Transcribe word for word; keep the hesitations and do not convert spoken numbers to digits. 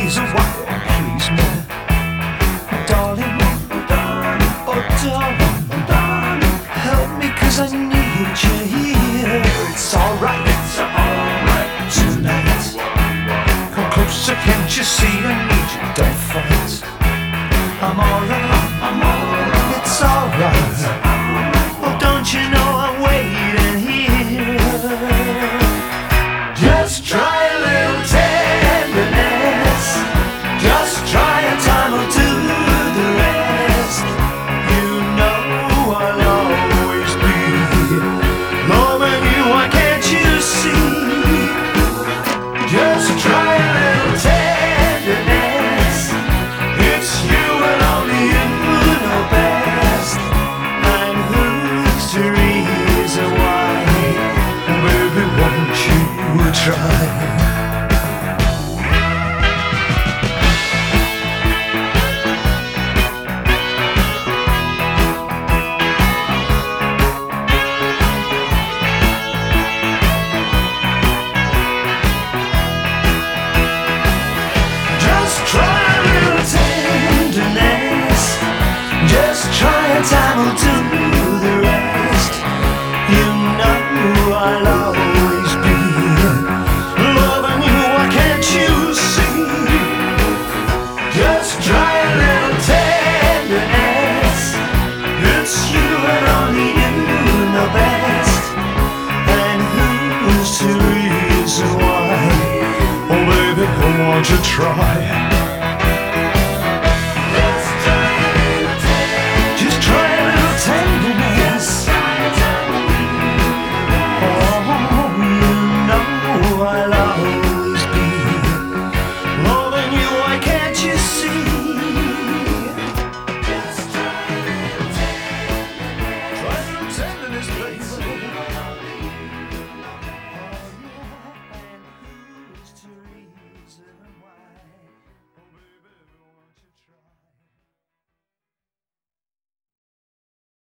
reason why you please me, darling, oh darling, help me 'cause I need you here. It's alright, it's alright tonight. Come closer, can't you see I need you? Don't fight. I'm alright, I'm alright. It's alright. Oh, don't you know I'm waiting here? Just try a little tenderness. Just try a time or two. The rest, you know I'll always be loving you. Why can't you see? Just try a little tenderness. It's you and only you know best. And who's the reason why? Baby, won't you try? Just try a little tenderness. Just try a time or two. The rest, you know I'll always be loving you. Why can't you see? Just try a little tenderness. It's you and only you know best. And who's the reason why? Oh baby, won't you try?